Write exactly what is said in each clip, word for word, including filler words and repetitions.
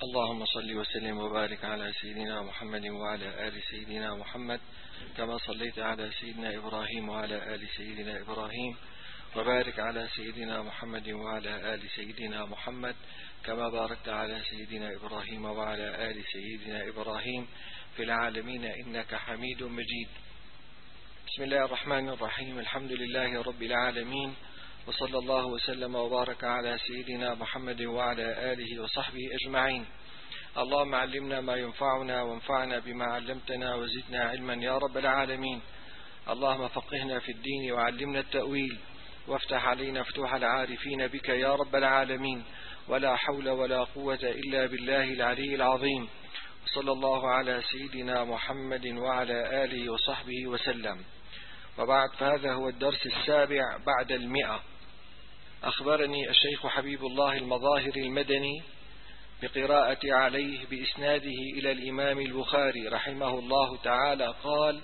اللهم صل وسلم وبارك على سيدنا محمد وعلى آل سيدنا محمد كما صليت على سيدنا إبراهيم وعلى آل سيدنا إبراهيم، وبارك على سيدنا محمد وعلى آل سيدنا محمد كما باركت على سيدنا إبراهيم وعلى آل سيدنا إبراهيم في العالمين إنك حميد مجيد. بسم الله الرحمن الرحيم. الحمد لله رب العالمين، وصلى الله وسلم وبارك على سيدنا محمد وعلى آله وصحبه أجمعين. اللهم علمنا ما ينفعنا وانفعنا بما علمتنا وزدنا علما يا رب العالمين. اللهم فقهنا في الدين وعلمنا التأويل، وافتح علينا فتوح العارفين بك يا رب العالمين. ولا حول ولا قوة إلا بالله العلي العظيم. صلى الله على سيدنا محمد وعلى آله وصحبه وسلم. وبعد، فهذا هو الدرس السابع بعد المئة. أخبرني الشيخ حبيب الله المظاهر المدني بقراءة عليه بإسناده إلى الإمام البخاري رحمه الله تعالى قال: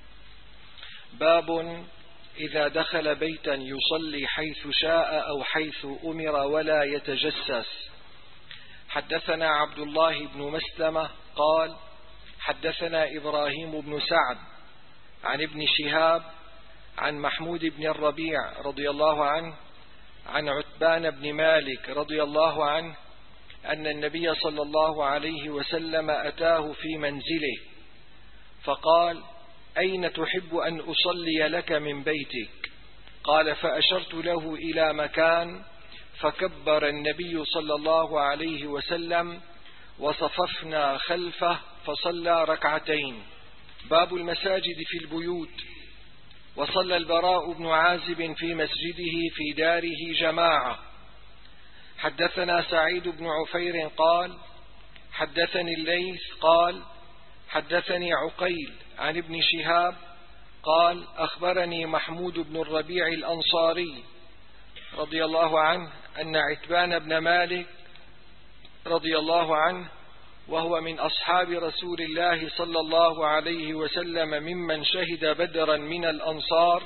باب إذا دخل بيتا يصلي حيث شاء أو حيث أمر ولا يتجسس. حدثنا عبد الله بن مسلمة قال: حدثنا إبراهيم بن سعد عن ابن شهاب عن محمود بن الربيع رضي الله عنه عن عتبان بن مالك رضي الله عنه أن النبي صلى الله عليه وسلم أتاه في منزله فقال: أين تحب أن أصلي لك من بيتك؟ قال: فأشرت له إلى مكان، فكبر النبي صلى الله عليه وسلم وصففنا خلفه فصلى ركعتين. باب المساجد في البيوت. وصلى البراء بن عازب في مسجده في داره جماعة. حدثنا سعيد بن عفير قال: حدثني الليث قال: حدثني عقيل عن ابن شهاب قال: أخبرني محمود بن الربيع الأنصاري رضي الله عنه أن عتبان بن مالك رضي الله عنه، وهو من أصحاب رسول الله صلى الله عليه وسلم ممن شهد بدرا من الأنصار،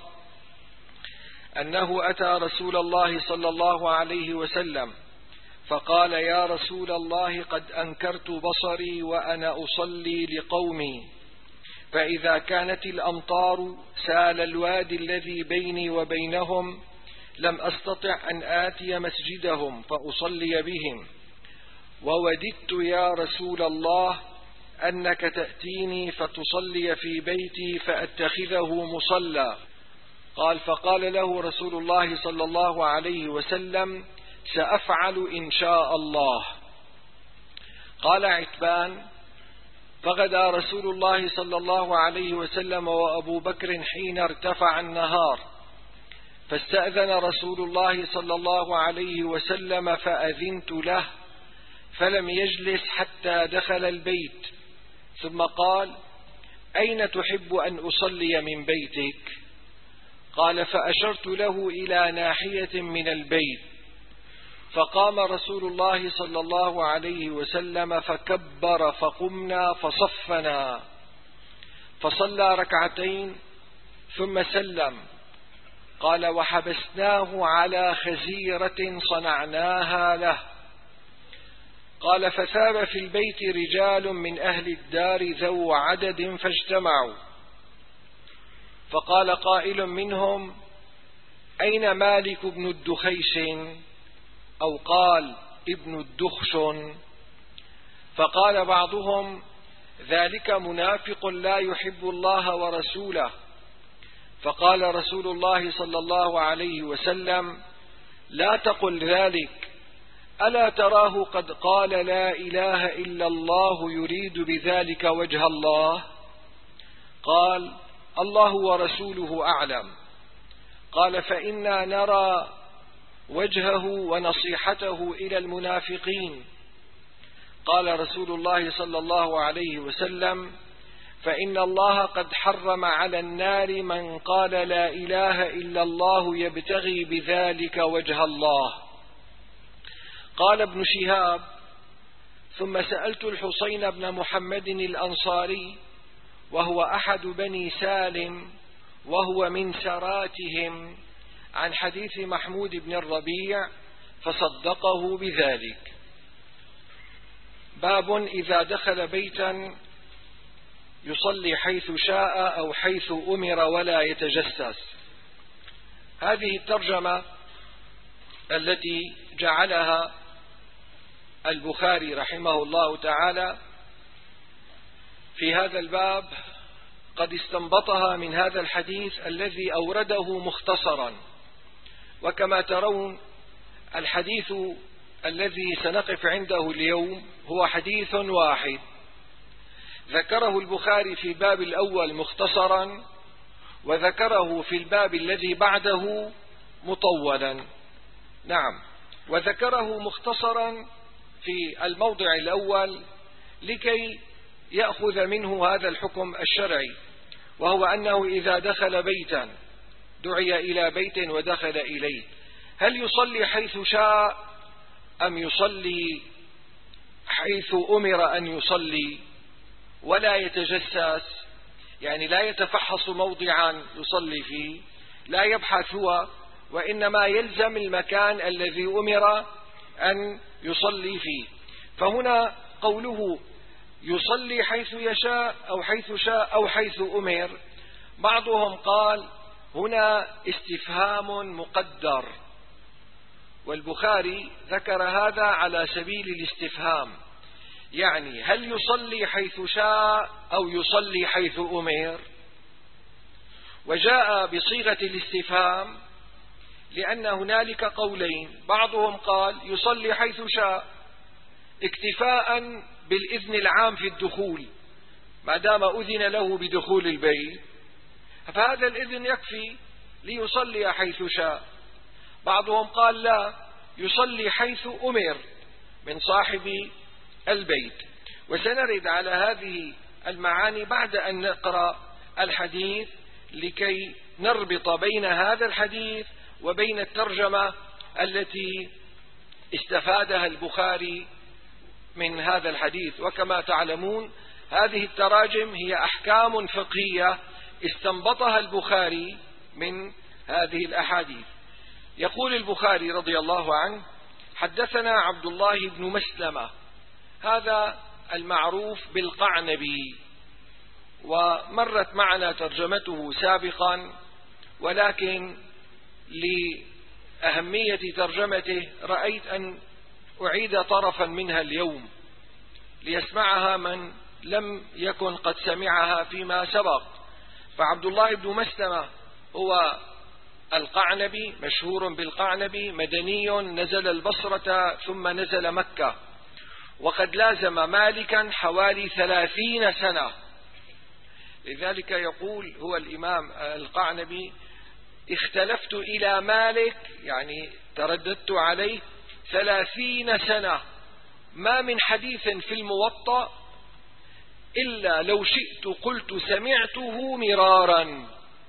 أنه أتى رسول الله صلى الله عليه وسلم فقال: يا رسول الله، قد أنكرت بصري وأنا أصلي لقومي، فإذا كانت الأمطار سال الوادي الذي بيني وبينهم لم أستطع أن آتي مسجدهم فأصلي بهم، ووددت يا رسول الله أنك تأتيني فتصلي في بيتي فأتخذه مصلى. قال: فقال له رسول الله صلى الله عليه وسلم: سأفعل إن شاء الله. قال عتبان: فغدا رسول الله صلى الله عليه وسلم وأبو بكر حين ارتفع النهار، فاستأذن رسول الله صلى الله عليه وسلم فأذنت له، فلم يجلس حتى دخل البيت، ثم قال: أين تحب أن أصلي من بيتك؟ قال: فأشرت له إلى ناحية من البيت، فقام رسول الله صلى الله عليه وسلم فكبر فقمنا فصفنا، فصلى ركعتين ثم سلم. قال: وحبسناه على خزيرة صنعناها له. قال: فثاب في البيت رجال من أهل الدار ذو عدد فاجتمعوا، فقال قائل منهم: أين مالك بن الدخيش؟ أو قال ابن الدخشن. فقال بعضهم: ذلك منافق لا يحب الله ورسوله. فقال رسول الله صلى الله عليه وسلم: لا تقل ذلك، ألا تراه قد قال لا إله إلا الله يريد بذلك وجه الله؟ قال: الله ورسوله أعلم. قال: فإنا نرى وجهه ونصيحته إلى المنافقين. قال رسول الله صلى الله عليه وسلم: فإن الله قد حرم على النار من قال لا إله إلا الله يبتغي بذلك وجه الله. قال ابن شهاب: ثم سألت الحسين بن محمد الأنصاري، وهو أحد بني سالم وهو من سراتهم، عن حديث محمود بن الربيع فصدقه بذلك. باب إذا دخل بيتا يصلي حيث شاء أو حيث أمر ولا يتجسس. هذه الترجمة التي جعلها البخاري رحمه الله تعالى في هذا الباب قد استنبطها من هذا الحديث الذي أورده مختصرا، وكما ترون الحديث الذي سنقف عنده اليوم هو حديث واحد ذكره البخاري في الباب الأول مختصرا، وذكره في الباب الذي بعده مطولا. نعم، وذكره مختصرا في الموضع الأول لكي يأخذ منه هذا الحكم الشرعي، وهو أنه إذا دخل بيتا دعي إلى بيت ودخل إليه، هل يصلي حيث شاء أم يصلي حيث أمر أن يصلي ولا يتجسس، يعني لا يتفحص موضعا يصلي فيه، لا يبحث هو، وإنما يلزم المكان الذي أمر أن يصلي فيه. فهنا قوله يصلي حيث يشاء أو حيث شاء أو حيث أمر، بعضهم قال هنا استفهام مقدر، والبخاري ذكر هذا على سبيل الاستفهام، يعني هل يصلي حيث شاء أو يصلي حيث أمر؟ وجاء بصيغة الاستفهام لأن هنالك قولين، بعضهم قال يصلي حيث شاء اكتفاء بالإذن العام في الدخول، ما دام أذن له بدخول البيت فهذا الإذن يكفي ليصلي حيث شاء. بعضهم قال لا، يصلي حيث أمر من صاحب البيت. وسنرد على هذه المعاني بعد أن نقرأ الحديث لكي نربط بين هذا الحديث وبين الترجمة التي استفادها البخاري من هذا الحديث. وكما تعلمون هذه التراجم هي أحكام فقهية استنبطها البخاري من هذه الأحاديث. يقول البخاري رضي الله عنه: حدثنا عبد الله بن مسلمة، هذا المعروف بالقعنبي، ومرت معنا ترجمته سابقا، ولكن لأهمية ترجمته رأيت أن أعيد طرفا منها اليوم ليسمعها من لم يكن قد سمعها فيما سبق. فعبد الله بن مسلمة هو القعنبي، مشهور بالقعنبي، مدني، نزل البصرة ثم نزل مكة، وقد لازم مالكا حوالي ثلاثين سنة. لذلك يقول هو الإمام القعنبي: اختلفت إلى مالك، يعني ترددت عليه ثلاثين سنة، ما من حديث في الموطأ إلا لو شئت قلت سمعته مرارا.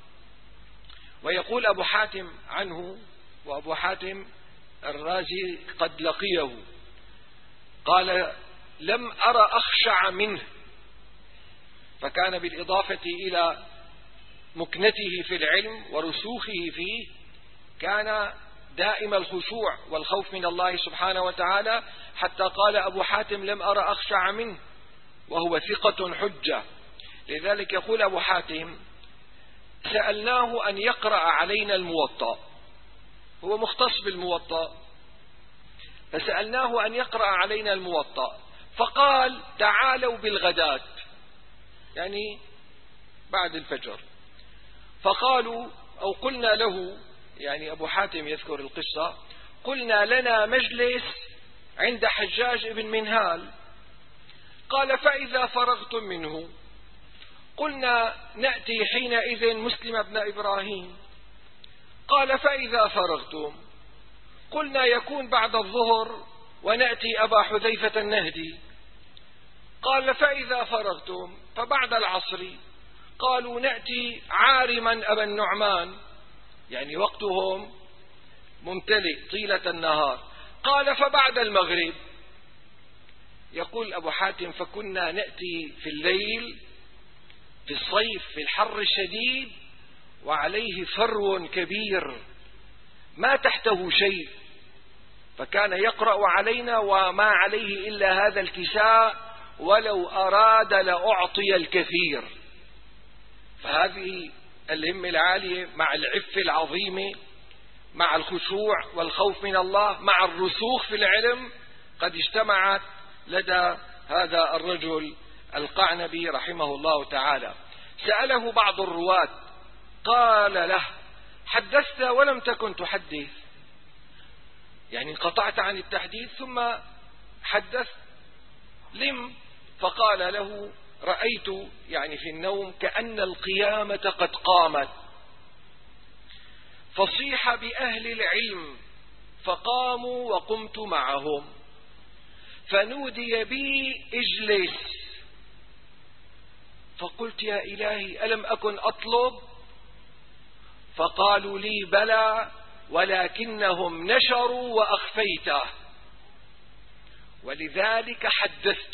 ويقول أبو حاتم عنه، وأبو حاتم الرازي قد لقيه، قال: لم أرى أخشع منه، فكان بالإضافة إلى مكنته في العلم ورسوخه فيه كان دائم الخشوع والخوف من الله سبحانه وتعالى، حتى قال أبو حاتم: لم أرى أخشع منه، وهو ثقة حجة. لذلك يقول أبو حاتم: سألناه أن يقرأ علينا الموطأ، هو مختص بالموطأ، فسألناه أن يقرأ علينا الموطأ، فقال: تعالوا بالغداة، يعني بعد الفجر. فقالوا أو قلنا له، يعني أبو حاتم يذكر القصة: قلنا لنا مجلس عند حجاج بن منهال. قال: فإذا فرغتم منه؟ قلنا: نأتي حينئذ مسلم بن إبراهيم. قال: فإذا فرغتم؟ قلنا: يكون بعد الظهر ونأتي أبا حذيفة النهدي. قال: فإذا فرغتم؟ فبعد العصر. قالوا: نأتي عارما أبا النعمان، يعني وقتهم ممتلئ طيلة النهار. قال: فبعد المغرب. يقول أبو حاتم: فكنا نأتي في الليل في الصيف في الحر الشديد وعليه فرو كبير ما تحته شيء، فكان يقرأ علينا وما عليه إلا هذا الكساء، ولو أراد لأعطي الكثير. فهذه الهمة العالية مع العفة العظيمة، مع الخشوع والخوف من الله، مع الرسوخ في العلم، قد اجتمعت لدى هذا الرجل القعنبي رحمه الله تعالى. سأله بعض الرواة قال له: حدثت ولم تكن تحدث، يعني انقطعت عن التحديث ثم حدثت، لم؟ فقال له: رأيت يعني في النوم كأن القيامة قد قامت، فصيح بأهل العلم فقاموا وقمت معهم، فنودي بي: اجلس. فقلت: يا إلهي ألم أكن أطلب؟ فقالوا لي: بلى، ولكنهم نشروا وأخفيته، ولذلك حدثت.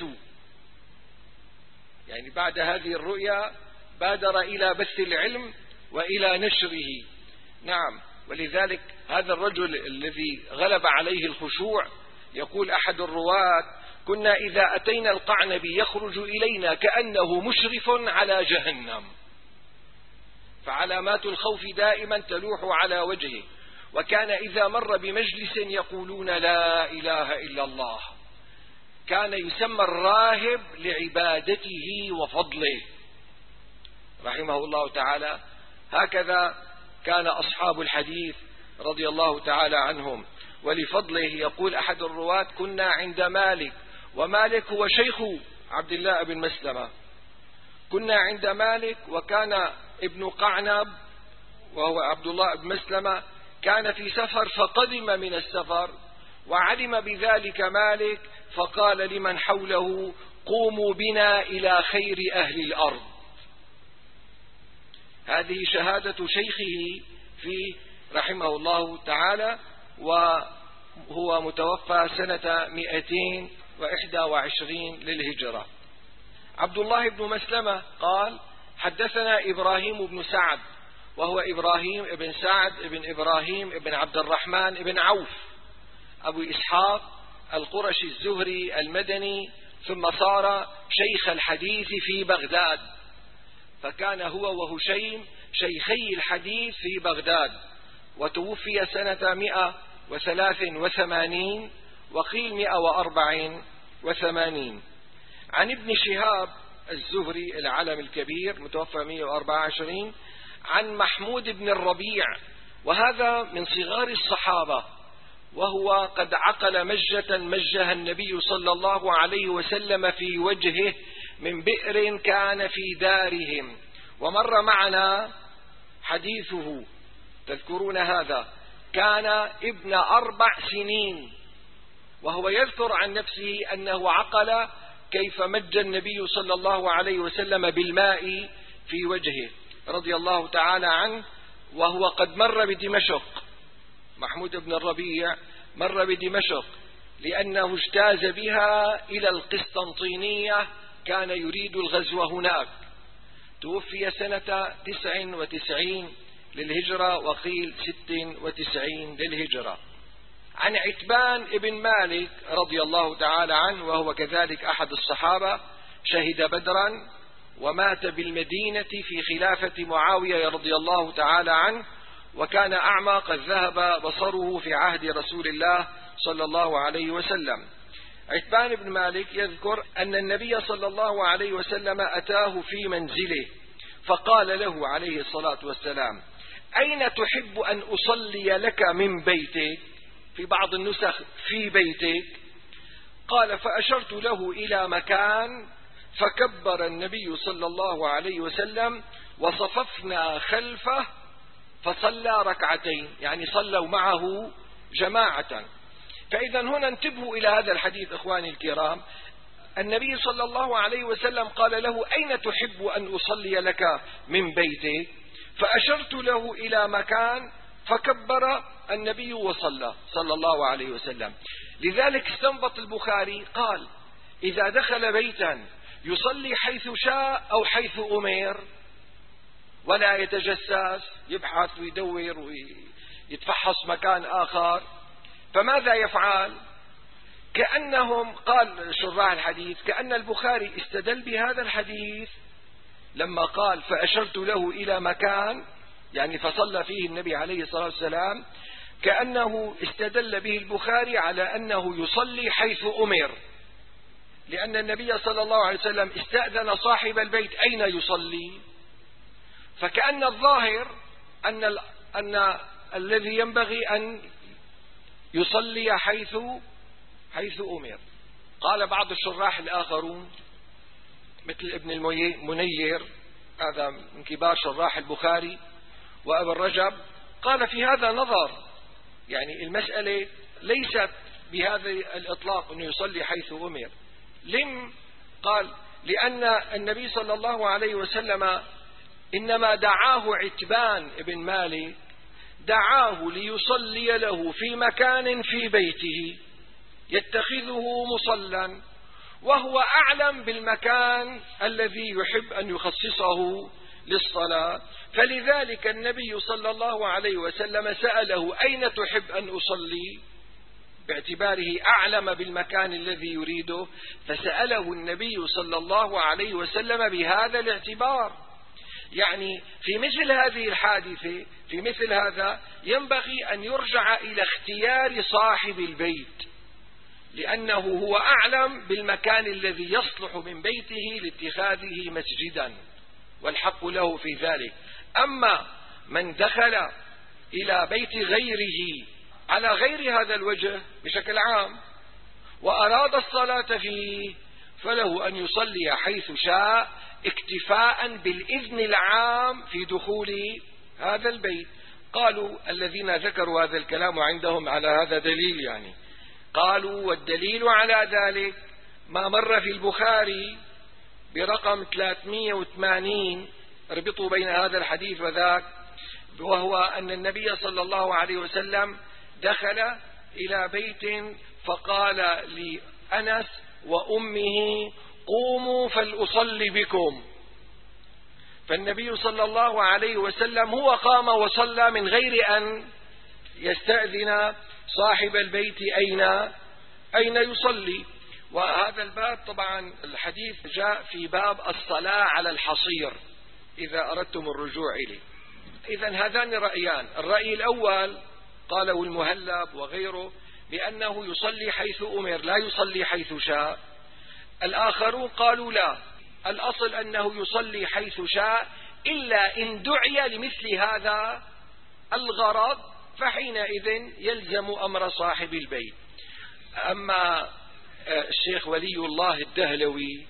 يعني بعد هذه الرؤيا بادر إلى بث العلم وإلى نشره. نعم، ولذلك هذا الرجل الذي غلب عليه الخشوع، يقول أحد الرواة: كنا إذا أتينا القعنبي يخرج إلينا كأنه مشرف على جهنم، فعلامات الخوف دائما تلوح على وجهه. وكان إذا مر بمجلس يقولون: لا إله إلا الله. كان يسمى الراهب لعبادته وفضله رحمه الله تعالى. هكذا كان أصحاب الحديث رضي الله تعالى عنهم ولفضله. يقول أحد الرواة: كنا عند مالك، ومالك هو شيخ عبد الله بن مسلمة. كنا عند مالك وكان ابن قعنب وهو عبد الله بن مسلمة كان في سفر، فقدم من السفر وعلم بذلك مالك، فقال لمن حوله: قوموا بنا إلى خير أهل الأرض. هذه شهادة شيخه في رحمه الله تعالى، وهو متوفى سنة مئتين وإحدى وعشرين للهجرة. عبد الله بن مسلمة قال: حدثنا إبراهيم بن سعد، وهو إبراهيم بن سعد بن إبراهيم بن عبد الرحمن بن عوف أبو إسحاق القرشي الزهري المدني، ثم صار شيخ الحديث في بغداد، فكان هو وهشيم شيخي الحديث في بغداد، وتوفي سنة مئة وثلاث وثمانين وقيل مئة وأربع وثمانين. عن ابن شهاب الزهري العلم الكبير متوفى مئة وأربعة وعشرين، عن محمود بن الربيع، وهذا من صغار الصحابة، وهو قد عقل مجة مجها النبي صلى الله عليه وسلم في وجهه من بئر كان في دارهم، ومر معنا حديثه، تذكرون هذا. كان ابن أربع سنين، وهو يذكر عن نفسه أنه عقل كيف مج النبي صلى الله عليه وسلم بالماء في وجهه رضي الله تعالى عنه، وهو قد مر بدمشق. محمود بن الربيع مر بدمشق لأنه اجتاز بها إلى القسطنطينية، كان يريد الغزو هناك. توفي سنة تسع وتسعين للهجرة وقيل ست وتسعين للهجرة. عن عتبان بن مالك رضي الله تعالى عنه، وهو كذلك أحد الصحابة، شهد بدرا ومات بالمدينة في خلافة معاوية رضي الله تعالى عنه، وكان أعمى قد ذهب بصره في عهد رسول الله صلى الله عليه وسلم. عتبان بن مالك يذكر أن النبي صلى الله عليه وسلم أتاه في منزله فقال له عليه الصلاة والسلام: أين تحب أن أصلي لك من بيتك؟ في بعض النسخ في بيتك. قال: فأشرت له إلى مكان، فكبر النبي صلى الله عليه وسلم وصففنا خلفه فصلى ركعتين، يعني صلوا معه جماعة. فإذا هنا انتبهوا إلى هذا الحديث إخواني الكرام. النبي صلى الله عليه وسلم قال له: أين تحب أن أصلي لك من بيتك؟ فأشرت له إلى مكان فكبر النبي وصلى صلى الله عليه وسلم. لذلك استنبط البخاري قال: إذا دخل بيتا يصلي حيث شاء أو حيث أمر، ولا يتجسس يبحث ويدور ويتفحص مكان آخر، فماذا يفعل؟ كأنهم، قال شراح الحديث، كأن البخاري استدل بهذا الحديث لما قال فأشرت له إلى مكان، يعني فصلى فيه النبي عليه الصلاة والسلام، كأنه استدل به البخاري على أنه يصلي حيث أمر، لأن النبي صلى الله عليه وسلم استأذن صاحب البيت أين يصلي، فكأن الظاهر أن, ال... أن الذي ينبغي أن يصلي حيث حيث أمر. قال بعض الشراح الآخرون مثل ابن المنير، هذا من كبار شراح البخاري، وابن رجب، قال في هذا نظر، يعني المسألة ليست بهذا الإطلاق أنه يصلي حيث أمر. لم؟ قال لأن النبي صلى الله عليه وسلم إنما دعاه عتبان ابن مالك، دعاه ليصلي له في مكان في بيته يتخذه مصلى، وهو أعلم بالمكان الذي يحب أن يخصصه للصلاة، فلذلك النبي صلى الله عليه وسلم سأله أين تحب أن أصلي، باعتباره أعلم بالمكان الذي يريده، فسأله النبي صلى الله عليه وسلم بهذا الاعتبار. يعني في مثل هذه الحادثة، في مثل هذا ينبغي أن يرجع إلى اختيار صاحب البيت، لأنه هو أعلم بالمكان الذي يصلح من بيته لاتخاذه مسجدا، والحق له في ذلك. أما من دخل إلى بيت غيره على غير هذا الوجه بشكل عام وأراد الصلاة فيه، فله أن يصلي حيث شاء اكتفاء بالإذن العام في دخول هذا البيت. قالوا الذين ذكروا هذا الكلام عندهم على هذا دليل، يعني قالوا والدليل على ذلك ما مر في البخاري برقم ثلاثمئة وثمانين، اربطوا بين هذا الحديث وذاك، وهو أن النبي صلى الله عليه وسلم دخل إلى بيت فقال لأنس وأمه قوموا فلأصلي بكم، فالنبي صلى الله عليه وسلم هو قام وصلى من غير أن يستأذن صاحب البيت أين أين يصلي. وهذا الباب طبعا الحديث جاء في باب الصلاة على الحصير إذا أردتم الرجوع إليه. إذن هذان رأيان، الرأي الأول قاله المهلب وغيره بأنه يصلي حيث أمر لا يصلي حيث شاء. الآخرون قالوا لا، الأصل أنه يصلي حيث شاء إلا إن دعي لمثل هذا الغرض، فحينئذ يلزم أمر صاحب البيت. أما الشيخ ولي الله الدهلوي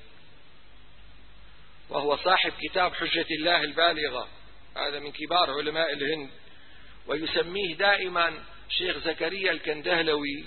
وهو صاحب كتاب حجة الله البالغة، هذا من كبار علماء الهند، ويسميه دائما شيخ زكريا الكندهلوي،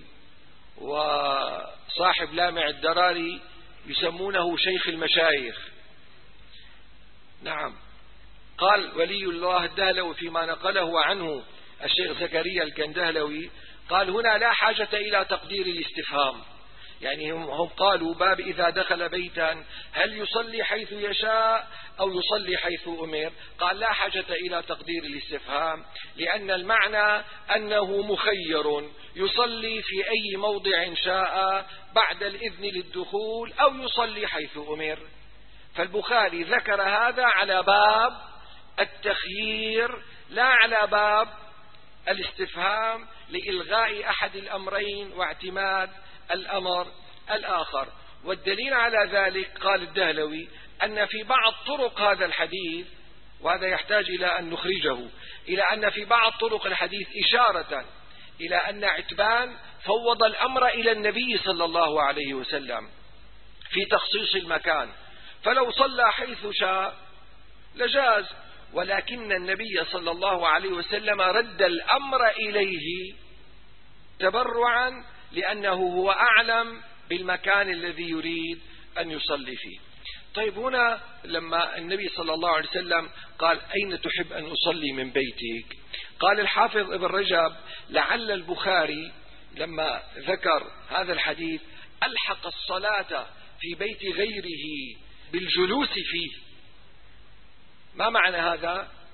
وصاحب لامع الدراري يسمونه شيخ المشايخ. نعم، قال ولي الله الدهلوي فيما نقله عنه الشيخ زكريا الكندهلوي، قال هنا لا حاجة إلى تقدير الاستفهام، يعني هم قالوا باب إذا دخل بيتا هل يصلي حيث يشاء أو يصلي حيث أمر، قال لا حاجة إلى تقدير الاستفهام، لأن المعنى أنه مخير يصلي في أي موضع شاء بعد الإذن للدخول أو يصلي حيث أمر. فالبخاري ذكر هذا على باب التخيير لا على باب الاستفهام لإلغاء أحد الأمرين واعتماد الأمر الآخر. والدليل على ذلك قال الدهلوي أن في بعض طرق هذا الحديث، وهذا يحتاج إلى أن نخرجه، إلى أن في بعض طرق الحديث إشارة إلى أن عتبان فوض الأمر إلى النبي صلى الله عليه وسلم في تخصيص المكان، فلو صلى حيث شاء لجاز، ولكن النبي صلى الله عليه وسلم رد الأمر إليه تبرعا لأنه هو أعلم بالمكان الذي يريد أن يصلي فيه. طيب هنا لما النبي صلى الله عليه وسلم قال أين تحب أن أصلي من بيتك، قال الحافظ ابن رجب لعل البخاري لما ذكر هذا الحديث ألحق الصلاة في بيت غيره بالجلوس فيه. ما معنى هذا؟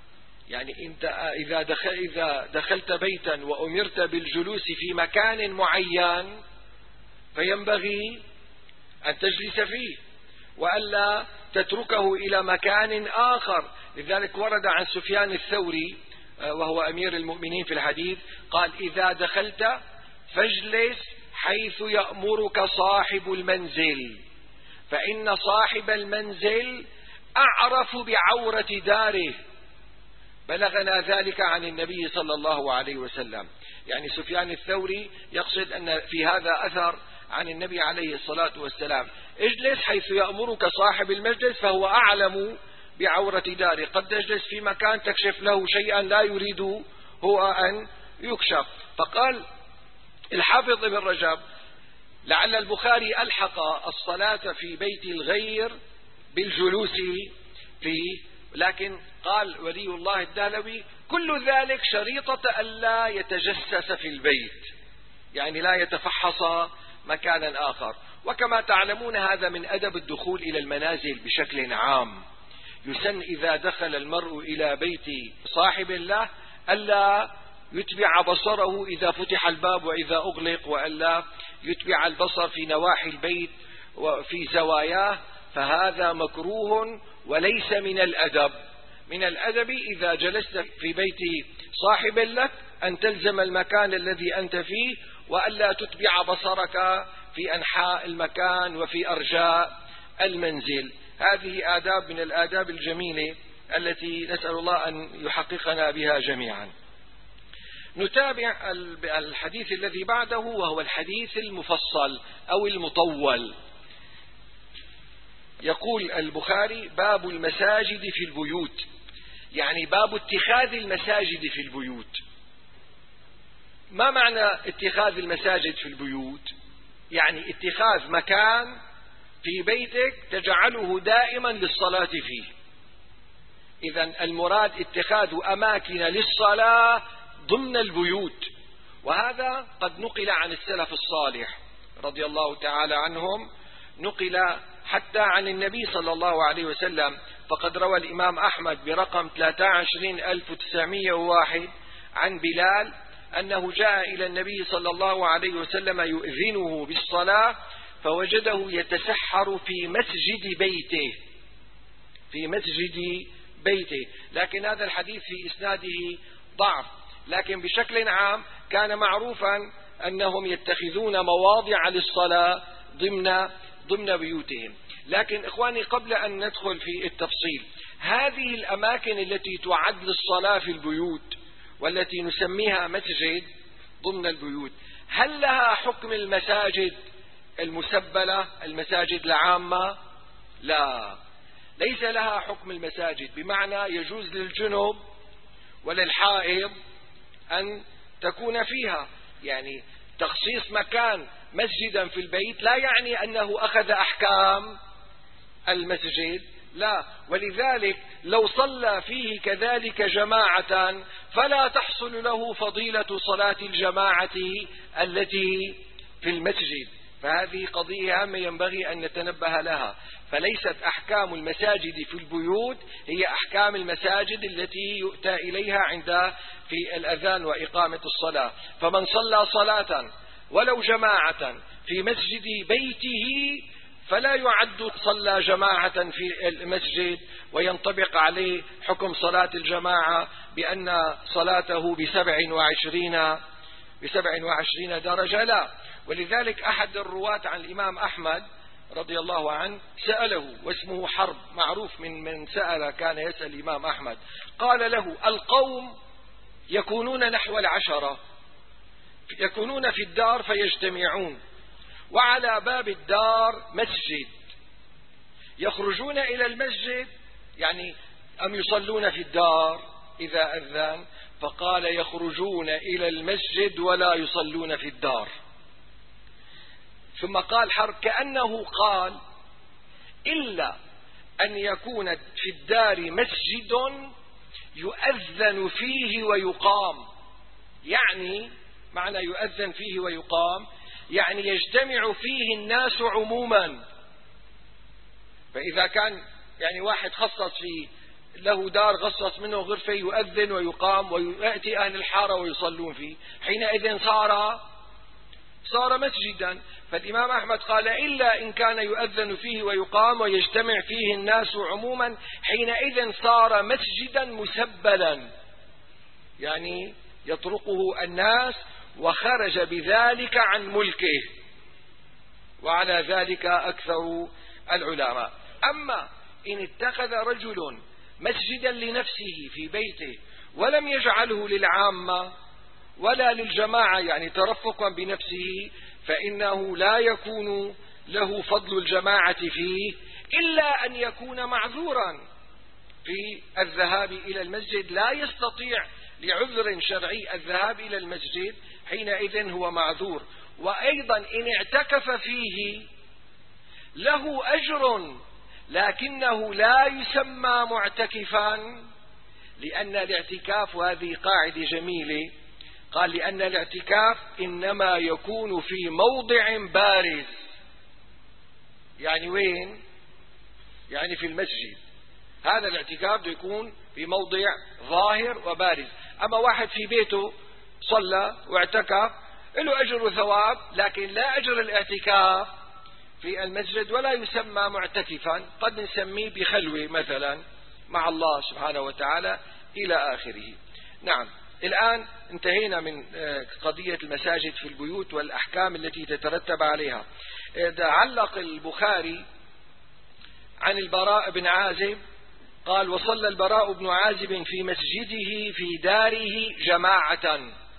يعني أنت إذا, دخل إذا دخلت بيتا وأمرت بالجلوس في مكان معين فينبغي أن تجلس فيه وألا تتركه إلى مكان آخر. لذلك ورد عن سفيان الثوري وهو أمير المؤمنين في الحديث قال: إذا دخلت فاجلس حيث يأمرك صاحب المنزل، فإن صاحب المنزل أعرف بعورة داره. بلغنا ذلك عن النبي صلى الله عليه وسلم. يعني سفيان الثوري يقصد أن في هذا أثر عن النبي عليه الصلاة والسلام: اجلس حيث يأمرك صاحب المجلس فهو أعلم بعورة داره. قد تجلس في مكان تكشف له شيئا لا يريد هو أن يكشف. فقال الحافظ ابن رجب: لعل البخاري ألحق الصلاة في بيت الغير بالجلوس فيه، لكن قال ولي الله الدهلوي: كل ذلك شريطة ألا يتجسس في البيت، يعني لا يتفحص مكانا آخر. وكما تعلمون هذا من أدب الدخول إلى المنازل بشكل عام. يسن إذا دخل المرء إلى بيت صاحب له ألا يتبع بصره إذا فتح الباب وإذا أغلق، وألا يتبع البصر في نواحي البيت وفي زواياه، فهذا مكروه وليس من الأدب. من الأدب إذا جلست في بيت صاحب لك أن تلزم المكان الذي أنت فيه، وألا تتبع بصرك في أنحاء المكان وفي أرجاء المنزل. هذه آداب من الآداب الجميلة التي نسأل الله أن يحققنا بها جميعا. نتابع الحديث الذي بعده وهو الحديث المفصل أو المطول. يقول البخاري: باب المساجد في البيوت، يعني باب اتخاذ المساجد في البيوت. ما معنى اتخاذ المساجد في البيوت؟ يعني اتخاذ مكان في بيتك تجعله دائما للصلاة فيه. إذن المراد اتخاذ أماكن للصلاة ضمن البيوت، وهذا قد نقل عن السلف الصالح رضي الله تعالى عنهم، نقل حتى عن النبي صلى الله عليه وسلم. فقد روى الإمام أحمد برقم ثلاثة عشر ألف وتسعمائة وواحد عن بلال أنه جاء إلى النبي صلى الله عليه وسلم يؤذنه بالصلاة فوجده يتسحر في مسجد بيته في مسجد بيته لكن هذا الحديث في إسناده ضعف، لكن بشكل عام كان معروفا أنهم يتخذون مواضع للصلاة ضمن ضمن بيوتهم. لكن إخواني، قبل أن ندخل في التفصيل، هذه الأماكن التي تعد للصلاة في البيوت والتي نسميها مسجد ضمن البيوت، هل لها حكم المساجد المسبلة، المساجد العامة؟ لا، ليس لها حكم المساجد، بمعنى يجوز للجنب وللحائض أن تكون فيها. يعني تخصيص مكان مسجدا في البيت لا يعني أنه أخذ أحكام المسجد، لا. ولذلك لو صلى فيه كذلك جماعة فلا تحصل له فضيلة صلاة الجماعة التي في المسجد. فهذه قضية هامة ينبغي أن نتنبه لها. فليست أحكام المساجد في البيوت هي أحكام المساجد التي يؤتى إليها عند في الأذان وإقامة الصلاة. فمن صلى صلاة ولو جماعة في مسجد بيته فلا يعد صلى جماعة في المسجد وينطبق عليه حكم صلاة الجماعة بأن صلاته بسبع وعشرين بسبع وعشرين درجة، لا. ولذلك أحد الرواة عن الإمام أحمد رضي الله عنه سأله، واسمه حرب، معروف من من سأل كان يسأل الإمام أحمد، قال له: القوم يكونون نحو العشرة، يكونون في الدار فيجتمعون، وعلى باب الدار مسجد، يخرجون إلى المسجد، يعني أم يصلون في الدار إذا أذن؟ فقال: يخرجون إلى المسجد ولا يصلون في الدار. ثم قال حرب كأنه قال: إلا أن يكون في الدار مسجد يؤذن فيه ويقام. يعني معنى يؤذن فيه ويقام يعني يجتمع فيه الناس عموما. فإذا كان يعني واحد خصص في له دار غصص منه غرفة يؤذن ويقام ويأتي أهل الحارة ويصلون فيه، حينئذ صار صار مسجدا. فالإمام أحمد قال إلا إن كان يؤذن فيه ويقام ويجتمع فيه الناس عموما، حينئذ صار مسجدا مسبلا، يعني يطرقه الناس، وخرج بذلك عن ملكه. وعلى ذلك أكثر العلماء. أما إن اتخذ رجل مسجدا لنفسه في بيته ولم يجعله للعامة ولا للجماعة، يعني ترفقا بنفسه، فإنه لا يكون له فضل الجماعة فيه إلا أن يكون معذورا في الذهاب إلى المسجد، لا يستطيع لعذر شرعي الذهاب إلى المسجد، حينئذ هو معذور. وأيضا إن اعتكف فيه له أجر، لكنه لا يسمى معتكفا، لأن الاعتكاف، وهذه قاعدة جميلة، قال لأن الاعتكاف إنما يكون في موضع بارز. يعني وين؟ يعني في المسجد. هذا الاعتكاف بده يكون في موضع ظاهر وبارز. أما واحد في بيته صلى واعتكف له أجر وثواب، لكن لا أجر الاعتكاف في المسجد، ولا يسمى معتكفا، قد نسميه بخلوة مثلا مع الله سبحانه وتعالى إلى آخره. نعم، الآن انتهينا من قضية المساجد في البيوت والأحكام التي تترتب عليها. علق البخاري عن البراء بن عازب قال: وصلى البراء بن عازب في مسجده في داره جماعة.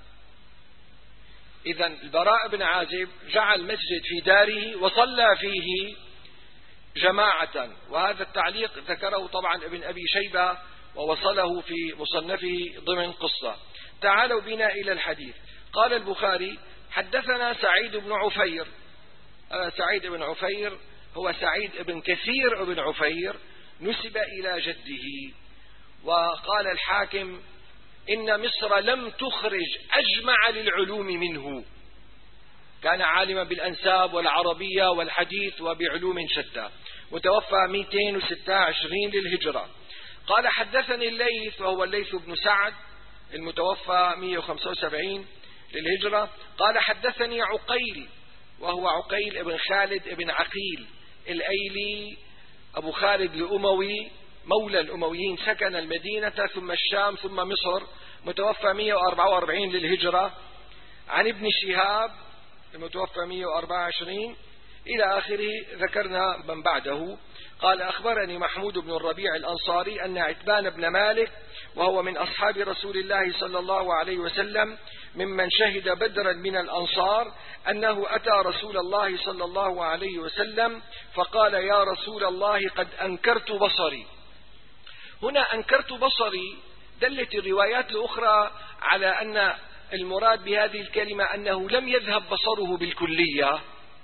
إذن البراء بن عازب جعل مسجد في داره وصلى فيه جماعة. وهذا التعليق ذكره طبعا ابن أبي شيبة ووصله في مصنفه ضمن قصة. تعالوا بنا إلى الحديث. قال البخاري: حدثنا سعيد بن عفير. سعيد بن عفير هو سعيد بن كثير بن عفير، نسب إلى جده. وقال الحاكم: إن مصر لم تخرج أجمع للعلوم منه، كان عالما بالأنساب والعربية والحديث وبعلوم شتى، متوفى مئتين وستة وعشرين للهجرة. قال: حدثني الليث، وهو الليث بن سعد المتوفى مئة وخمسة وسبعين للهجرة. قال: حدثني عقيل، وهو عقيل بن خالد بن عقيل الأيلي أبو خالد الأموي، مولى الأمويين، سكن المدينة ثم الشام ثم مصر، متوفى مئة وأربعة وأربعين للهجرة. عن ابن شهاب المتوفى مئة وأربعة وعشرين إلى آخره، ذكرنا من بعده. قال: أخبرني محمود بن الربيع الأنصاري أن عتبان بن مالك، وهو من أصحاب رسول الله صلى الله عليه وسلم ممن شهد بدرا من الأنصار، أنه أتى رسول الله صلى الله عليه وسلم فقال: يا رسول الله قد أنكرت بصري. هنا أنكرت بصري دلت الروايات الأخرى على أن المراد بهذه الكلمة أنه لم يذهب بصره بالكلية،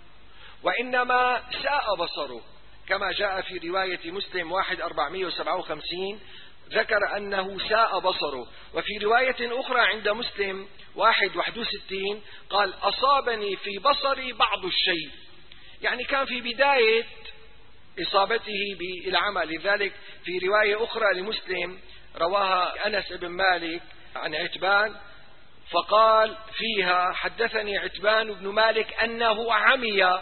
وإنما ساء بصره، كما جاء في رواية مسلم واحد أربعمئة وسبعة وخمسين ذكر أنه ساء بصره. وفي رواية أخرى عند مسلم واحد واحد وستين قال: أصابني في بصري بعض الشيء، يعني كان في بداية إصابته بالعمى. لذلك في رواية أخرى لمسلم رواها أنس بن مالك عن عتبان، فقال فيها: حدثني عتبان بن مالك أنه عمي،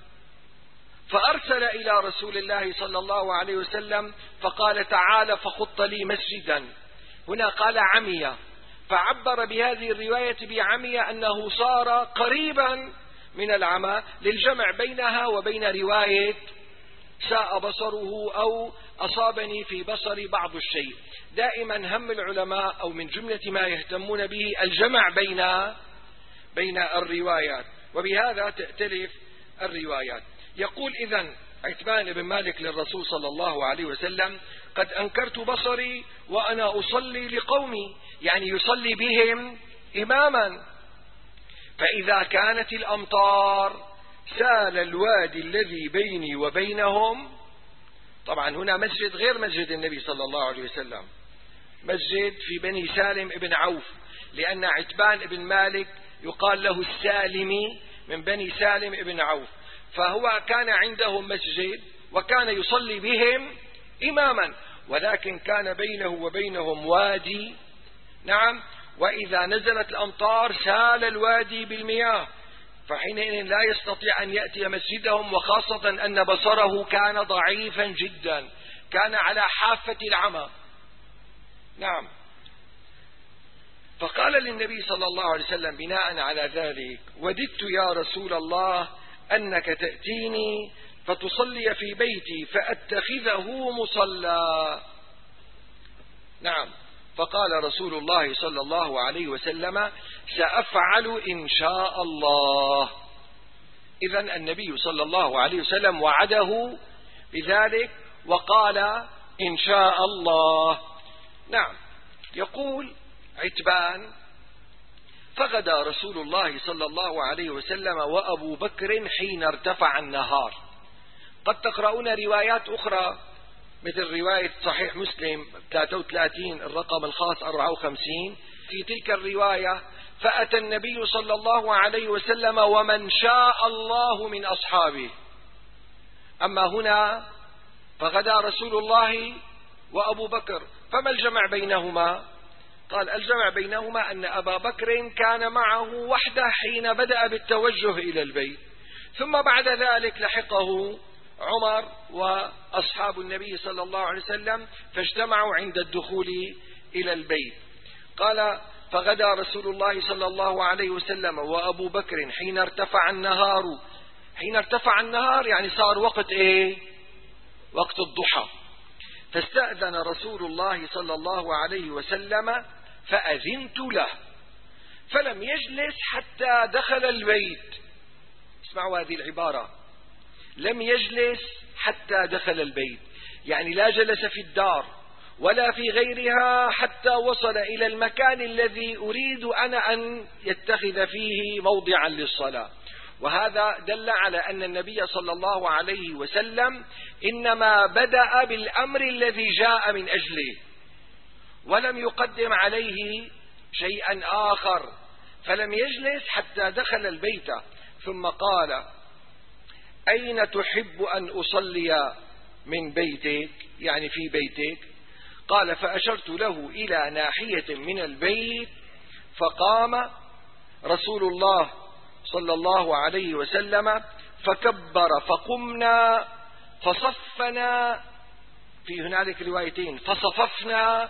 فأرسل إلى رسول الله صلى الله عليه وسلم فقال: تعال فخط لي مسجدا. هنا قال عمي، فعبر بهذه الرواية بعمي أنه صار قريبا من العمى، للجمع بينها وبين رواية ساء بصره أو أصابني في بصري بعض الشيء. دائما هم العلماء أو من جملة ما يهتمون به الجمع بين بين الروايات، وبهذا تختلف الروايات. يقول إذن عتبان بن مالك للرسول صلى الله عليه وسلم: قد أنكرت بصري وأنا أصلي لقومي، يعني يصلي بهم إماما، فإذا كانت الأمطار سال الوادي الذي بيني وبينهم. طبعا هنا مسجد غير مسجد النبي صلى الله عليه وسلم، مسجد في بني سالم ابن عوف، لأن عتبان بن مالك يقال له السالمي من بني سالم ابن عوف، فهو كان عندهم مسجد وكان يصلي بهم إماما. ولكن كان بينه وبينهم وادي. نعم. وإذا نزلت الأمطار سال الوادي بالمياه، فحينئذ لا يستطيع أن يأتي مسجدهم، وخاصة أن بصره كان ضعيفا جدا، كان على حافة العمى. نعم. فقال للنبي صلى الله عليه وسلم بناء على ذلك: وددت يا رسول الله أنك تأتيني فتصلي في بيتي فأتخذه مصلى. نعم. فقال رسول الله صلى الله عليه وسلم: سأفعل إن شاء الله. إذن النبي صلى الله عليه وسلم وعده بذلك وقال: إن شاء الله. نعم. يقول عتبان: فغدا رسول الله صلى الله عليه وسلم وأبو بكر حين ارتفع النهار. قد تقرؤون روايات أخرى مثل رواية صحيح مسلم ثلاثة وثلاثين الرقم الخاص أربعة وخمسين، في تلك الرواية: فأتى النبي صلى الله عليه وسلم ومن شاء الله من أصحابه. أما هنا فغدا رسول الله وأبو بكر، فما الجمع بينهما؟ قال: الجمع بينهما أن أبا بكر كان معه وحده حين بدأ بالتوجه إلى البيت، ثم بعد ذلك لحقه عمر وأصحاب النبي صلى الله عليه وسلم فاجتمعوا عند الدخول إلى البيت. قال: فغدا رسول الله صلى الله عليه وسلم وأبو بكر حين ارتفع النهار. حين ارتفع النهار يعني صار وقت إيه؟ وقت الضحى. فاستأذن رسول الله صلى الله عليه وسلم فأذنت له، فلم يجلس حتى دخل البيت. اسمعوا هذه العبارة: لم يجلس حتى دخل البيت، يعني لا جلس في الدار ولا في غيرها حتى وصل إلى المكان الذي أريد أنا أن يتخذ فيه موضعا للصلاة. وهذا دل على أن النبي صلى الله عليه وسلم إنما بدأ بالأمر الذي جاء من أجله، ولم يقدم عليه شيئا آخر، فلم يجلس حتى دخل البيت. ثم قال: أين تحب أن أصلي من بيتك؟ يعني في بيتك. قال: فأشرت له إلى ناحية من البيت، فقام رسول الله صلى الله عليه وسلم فكبر، فقمنا فصفنا، في هنالك روايتين فصففنا،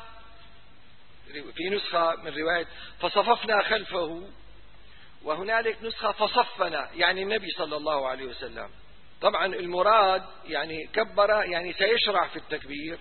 في نسخة من رواية فصففنا خلفه، وهنالك نسخة فصفنا، يعني النبي صلى الله عليه وسلم. طبعا المراد يعني كبر يعني سيشرع في التكبير،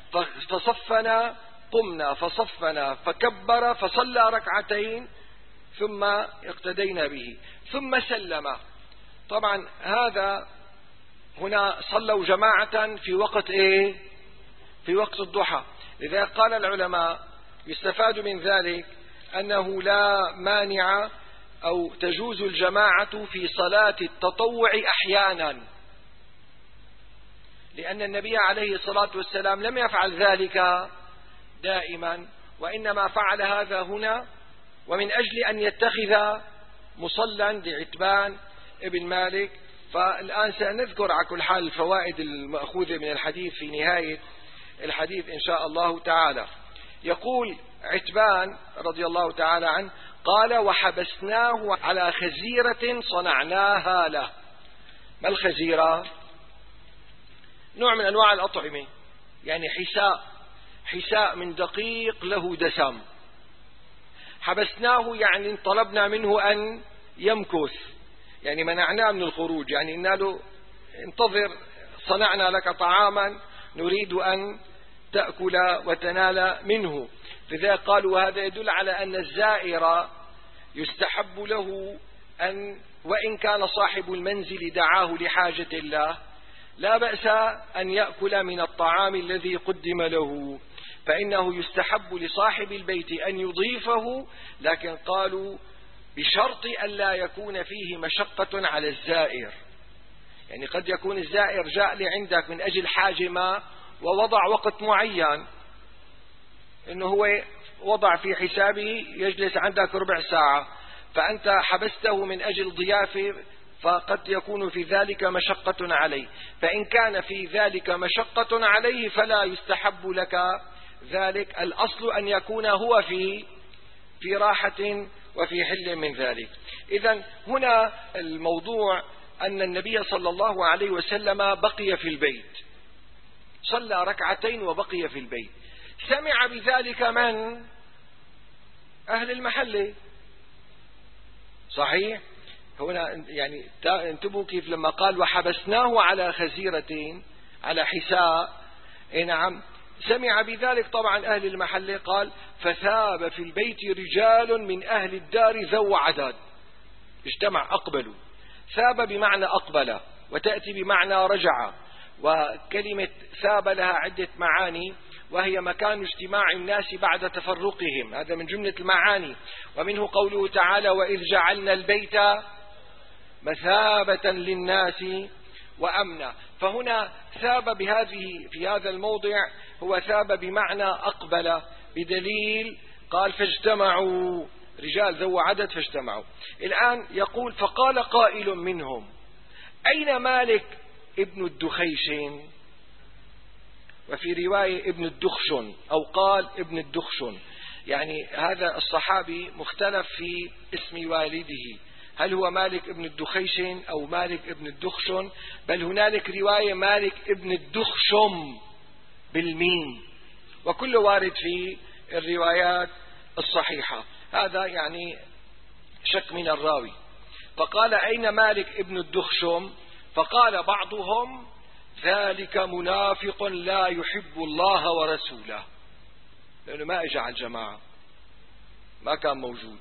فصفنا قمنا فصفنا فكبر فصلى ركعتين ثم اقتدينا به ثم سلم. طبعا هذا هنا صلوا جماعة في وقت ايه؟ في وقت الضحى. لذا قال العلماء يستفاد من ذلك أنه لا مانع أو تجوز الجماعة في صلاة التطوع أحيانا، لأن النبي عليه الصلاة والسلام لم يفعل ذلك دائما، وإنما فعل هذا هنا ومن أجل أن يتخذ مصلى لعتبان ابن مالك. فالآن سنذكر على كل حال الفوائد المأخوذة من الحديث في نهاية الحديث إن شاء الله تعالى. يقول عتبان رضي الله تعالى عنه: قال: وحبسناه على خزيرة صنعناها له. ما الخزيرة؟ نوع من أنواع الأطعمة، يعني حساء حساء من دقيق له دسم. حبسناه يعني طلبنا منه أن يمكث، يعني منعناه من الخروج، يعني إن له انتظر، صنعنا لك طعاما نريد أن تأكل وتنال منه. لذلك قالوا هذا يدل على أن الزائر يستحب له أن وإن كان صاحب المنزل دعاه لحاجة الله لا بأس أن يأكل من الطعام الذي قدم له، فإنه يستحب لصاحب البيت أن يضيفه، لكن قالوا بشرط أن لا يكون فيه مشقة على الزائر. يعني قد يكون الزائر جاء لعندك من أجل حاجة ما ووضع وقت معين، إنه هو وضع في حسابه يجلس عندك ربع ساعة، فأنت حبسته من أجل ضيافة فقد يكون في ذلك مشقة عليه، فإن كان في ذلك مشقة عليه فلا يستحب لك ذلك، الأصل أن يكون هو في في راحة وفي حل من ذلك. إذن هنا الموضوع أن النبي صلى الله عليه وسلم بقي في البيت، صلى ركعتين وبقي في البيت، سمع بذلك من؟ أهل المحل، صحيح؟ هنا يعني انتبهوا كيف لما قال وحبسناه على خزيرة على حساء، نعم، سمع بذلك طبعا أهل المحل، قال فثاب في البيت رجال من أهل الدار ذو عدد، اجتمع أقبلوا، ثاب بمعنى أقبل، وتأتي بمعنى رجع، وكلمة ثاب لها عدة معاني، وهي مكان اجتماع الناس بعد تفرقهم، هذا من جملة المعاني، ومنه قوله تعالى وإذ جعلنا البيت مثابة للناس وأمنا. فهنا ثاب بهذه في هذا الموضع هو ثاب بمعنى أقبل، بدليل قال فاجتمعوا، رجال ذو عدد فاجتمعوا. الآن يقول فقال قائل منهم أين مالك ابن الدخيشن؟ وفي رواية ابن الدخشن، أو قال ابن الدخشن، يعني هذا الصحابي مختلف في اسم والده، هل هو مالك ابن الدخيشن أو مالك ابن الدخشن، بل هنالك رواية مالك ابن الدخشم بالميم، وكل وارد في الروايات الصحيحة، هذا يعني شك من الراوي. فقال أين مالك ابن الدخشم؟ فقال بعضهم ذلك منافق لا يحب الله ورسوله، لأنه ما اجى على الجماعة، ما كان موجود.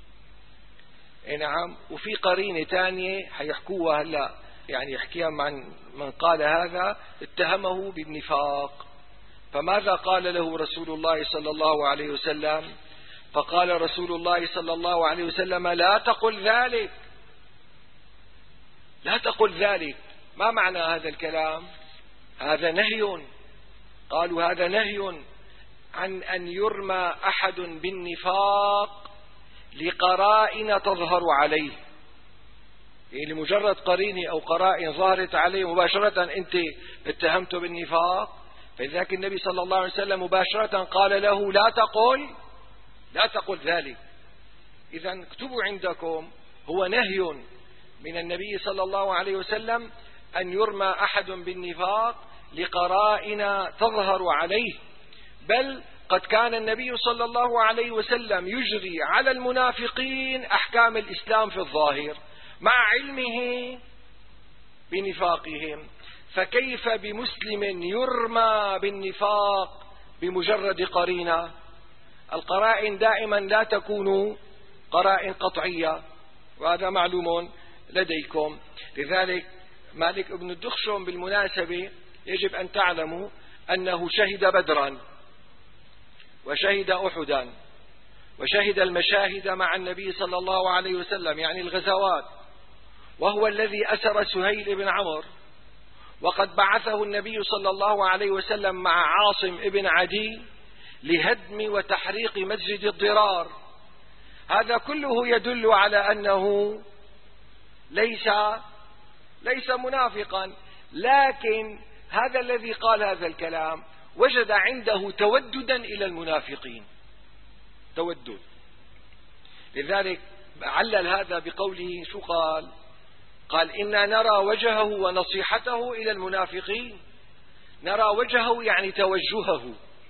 نعم. وفي قرينة تانية حيحكوها هلا، يعني يحكيها عن من قال هذا اتهمه بالنفاق، فماذا قال له رسول الله صلى الله عليه وسلم؟ فقال رسول الله صلى الله عليه وسلم لا تقل ذلك، لا تقل ذلك. ما معنى هذا الكلام؟ هذا نهي، قالوا هذا نهي عن أن يرمى أحد بالنفاق لقرائن تظهر عليه، يعني لمجرد قرينة أو قرائن ظهرت عليه مباشرة أنت اتهمته بالنفاق، فلذلك النبي صلى الله عليه وسلم مباشرة قال له لا تقل لا تقل ذلك. إذا اكتبوا عندكم هو نهي من النبي صلى الله عليه وسلم أن يرمى أحد بالنفاق لقرائن تظهر عليه، بل قد كان النبي صلى الله عليه وسلم يجري على المنافقين أحكام الإسلام في الظاهر مع علمه بنفاقهم، فكيف بمسلم يرمى بالنفاق بمجرد قرينة؟ القرائن دائما لا تكون قرائن قطعية، وهذا معلوم لديكم. لذلك مالك ابن الدخشم بالمناسبة يجب أن تعلموا أنه شهد بدرا وشهد أحدا وشهد المشاهد مع النبي صلى الله عليه وسلم، يعني الغزوات، وهو الذي أسر سهيل بن عمرو، وقد بعثه النبي صلى الله عليه وسلم مع عاصم ابن عدي لهدم وتحريق مسجد الضرار. هذا كله يدل على أنه ليس ليس منافقا، لكن هذا الذي قال هذا الكلام وجد عنده توددا إلى المنافقين، تودد. لذلك علل هذا بقوله شو قال؟ قال إنا نرى وجهه ونصيحته إلى المنافقين، نرى وجهه يعني توجهه،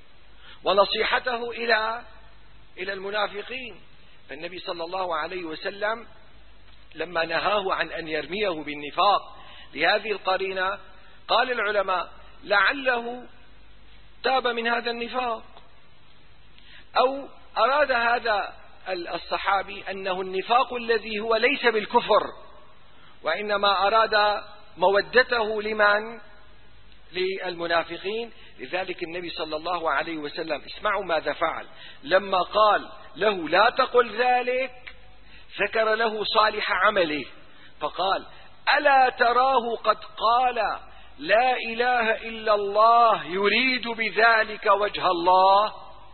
ونصيحته إلى إلى المنافقين. فالنبي صلى الله عليه وسلم لما نهاه عن أن يرميه بالنفاق لهذه القرينة، قال العلماء لعله تاب من هذا النفاق، أو أراد هذا الصحابي أنه النفاق الذي هو ليس بالكفر، وإنما أراد مودته لمن؟ للمنافقين. لذلك النبي صلى الله عليه وسلم اسمعوا ماذا فعل، لما قال له لا تقل ذلك ذكر له صالح عمله، فقال ألا تراه قد قال لا إله إلا الله يريد بذلك وجه الله؟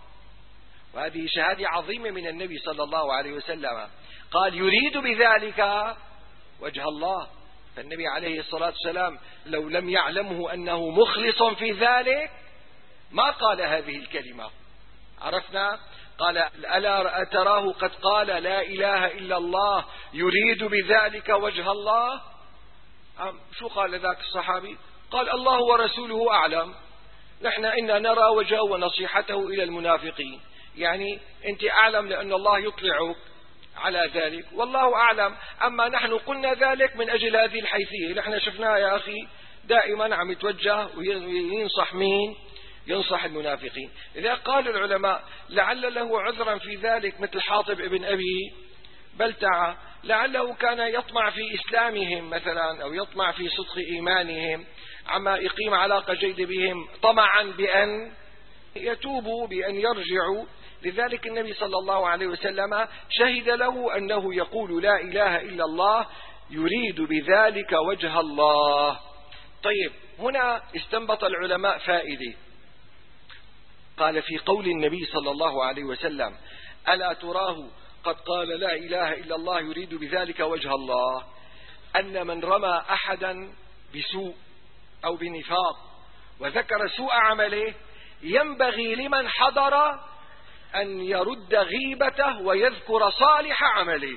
وهذه شهادة عظيمة من النبي صلى الله عليه وسلم، قال يريد بذلك وجه الله. فالنبي عليه الصلاة والسلام لو لم يعلمه أنه مخلص في ذلك ما قال هذه الكلمة. عرفنا؟ قال ألا تراه قد قال لا إله إلا الله يريد بذلك وجه الله. شو قال ذاك الصحابي؟ قال الله ورسوله أعلم، نحن إنا نرى وجهه ونصيحته إلى المنافقين. يعني أنت أعلم لأن الله يطلعك على ذلك، والله أعلم. أما نحن قلنا ذلك من أجل هذه الحيثية. نحن شفناها يا أخي دائما عم يتوجه وينصح مين؟ ينصح المنافقين. إذا قال العلماء لعل له عذرا في ذلك مثل حاطب ابن أبي بلتعة، لعله كان يطمع في إسلامهم مثلا أو يطمع في صدق إيمانهم، عما يقيم علاقة جيدة بهم طمعا بأن يتوبوا بأن يرجعوا. لذلك النبي صلى الله عليه وسلم شهد له أنه يقول لا إله إلا الله يريد بذلك وجه الله. طيب، هنا استنبط العلماء فائدة. قال في قول النبي صلى الله عليه وسلم ألا تراه قد قال لا إله إلا الله يريد بذلك وجه الله، أن من رمى أحدا بسوء أو بنفاق وذكر سوء عمله ينبغي لمن حضر أن يرد غيبته ويذكر صالح عمله.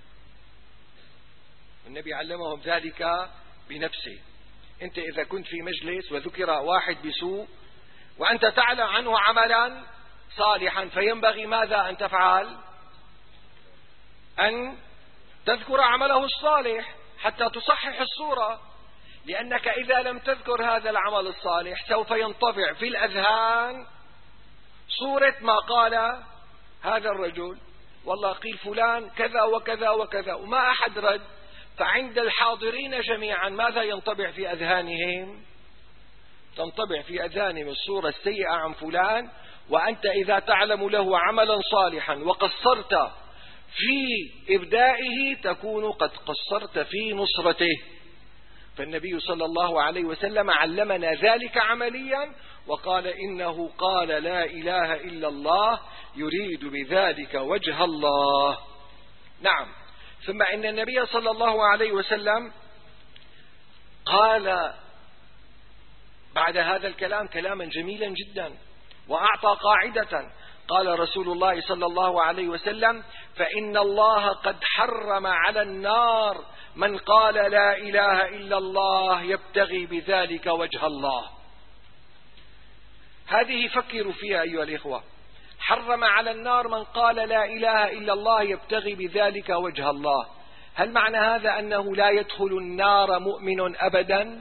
النبي علمهم ذلك بنفسه. أنت إذا كنت في مجلس وذكر واحد بسوء وأنت تعلم عنه عملا صالحا فينبغي ماذا أن تفعل؟ أن تذكر عمله الصالح حتى تصحح الصورة، لأنك إذا لم تذكر هذا العمل الصالح سوف ينطبع في الأذهان صورة ما قال هذا الرجل، والله قيل فلان كذا وكذا وكذا وما أحد رد. فعند الحاضرين جميعا ماذا ينطبع في أذهانهم؟ تنطبع في أذهانهم الصورة السيئة عن فلان، وأنت إذا تعلم له عملا صالحا وقصرت في إبدائه تكون قد قصرت في نصرته. فالنبي صلى الله عليه وسلم علمنا ذلك عمليا وقال إنه قال لا إله إلا الله يريد بذلك وجه الله. نعم. ثم إن النبي صلى الله عليه وسلم قال بعد هذا الكلام كلاما جميلا جدا وأعطى قاعدة. قال رسول الله صلى الله عليه وسلم فإن الله قد حرم على النار من قال لا إله إلا الله يبتغي بذلك وجه الله. هذه فكروا فيها أيها الإخوة. حرم على النار من قال لا إله إلا الله يبتغي بذلك وجه الله. هل معنى هذا أنه لا يدخل النار مؤمن أبدا؟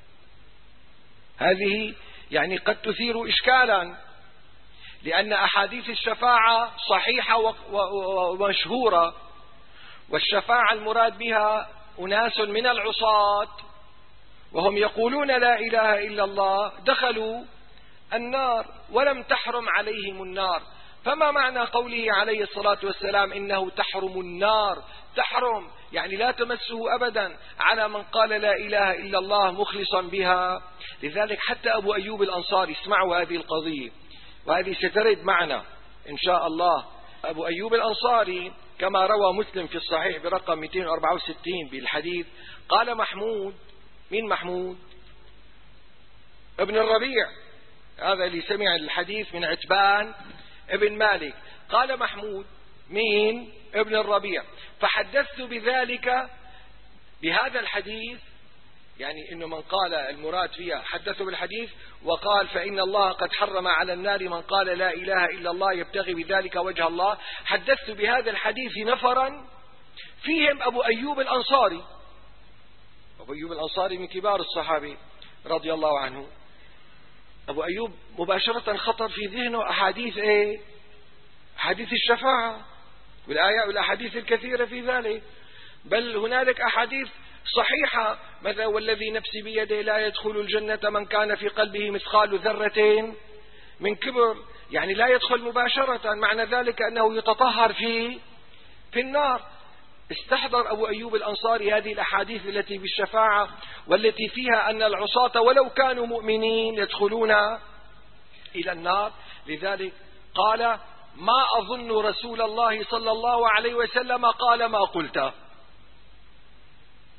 هذه يعني قد تثير إشكالا، لأن أحاديث الشفاعة صحيحة ومشهورة، والشفاعة المراد بها أناس من العصاة وهم يقولون لا إله إلا الله دخلوا النار ولم تحرم عليهم النار. فما معنى قوله عليه الصلاة والسلام إنه تحرم النار؟ تحرم يعني لا تمسه أبدا على من قال لا إله إلا الله مخلصا بها. لذلك حتى أبو أيوب الأنصاري، اسمعوا هذه القضية وهذه سترد معنا إن شاء الله. أبو أيوب الأنصاري كما روى مسلم في الصحيح برقم مئتين وأربعة وستين بالحديث قال محمود، من محمود؟ ابن الربيع، هذا اللي سمع الحديث من عتبان ابن مالك. قال محمود مين؟ ابن الربيع. فحدثت بذلك بهذا الحديث، يعني إنه من قال المراد فيها حدثه بالحديث وقال فإن الله قد حرم على النار من قال لا إله إلا الله يبتغي بذلك وجه الله. حدثت بهذا الحديث نفرا فيهم أبو أيوب الأنصاري. أبو أيوب الأنصاري من كبار الصحابة رضي الله عنه. أبو أيوب مباشرة خطر في ذهنه أحاديث إيه؟ أحاديث الشفاعة والآيات والأحاديث الكثيرة في ذلك، بل هنالك أحاديث صحيحة مثلا والذي نفسي بيده لا يدخل الجنة من كان في قلبه مثقال ذرة من كبر، يعني لا يدخل مباشرة، معنى ذلك أنه يتطهر في في النار. استحضر أبو أيوب الأنصاري هذه الأحاديث التي بالشفاعة والتي فيها أن العصاة ولو كانوا مؤمنين يدخلون إلى النار. لذلك قال ما أظن رسول الله صلى الله عليه وسلم قال ما قلت.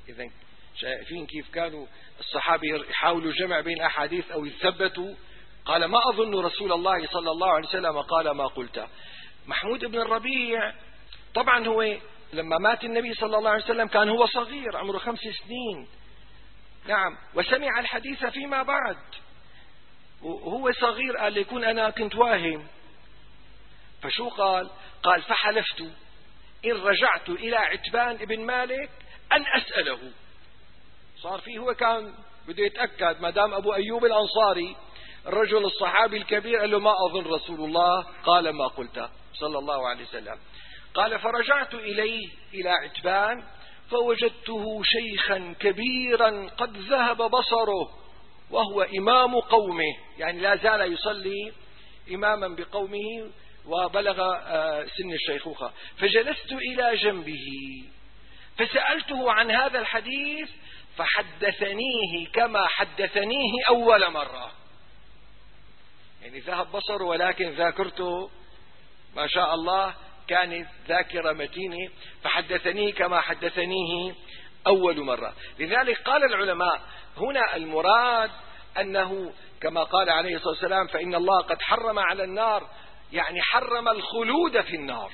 إذن شايفين كيف كانوا الصحابة يحاولوا جمع بين أحاديث أو يثبتوا. قال ما أظن رسول الله صلى الله عليه وسلم قال ما قلت. محمود بن الربيع طبعا هو لما مات النبي صلى الله عليه وسلم كان هو صغير عمره خمس سنين، نعم، وسمع الحديث فيما بعد وهو صغير. قال ليكون أنا كنت واهم. فشو قال؟ قال فحلفت إن رجعت إلى عتبان بن مالك أن أسأله. صار فيه هو كان بده يتأكد ما دام أبو أيوب الأنصاري الرجل الصحابي الكبير قال له ما أظن رسول الله قال ما قلت صلى الله عليه وسلم. قال فرجعت إليه إلى عتبان فوجدته شيخا كبيرا قد ذهب بصره وهو إمام قومه، يعني لا زال يصلي إماما بقومه وبلغ سن الشيخوخة. فجلست إلى جنبه فسألته عن هذا الحديث فحدثنيه كما حدثنيه أول مرة، يعني ذهب بصره ولكن ذاكرته ما شاء الله كانت ذاكرة متينة، فحدثنيه كما حدثنيه أول مرة. لذلك قال العلماء هنا المراد أنه كما قال عليه الصلاة والسلام فإن الله قد حرم على النار، يعني حرم الخلود في النار،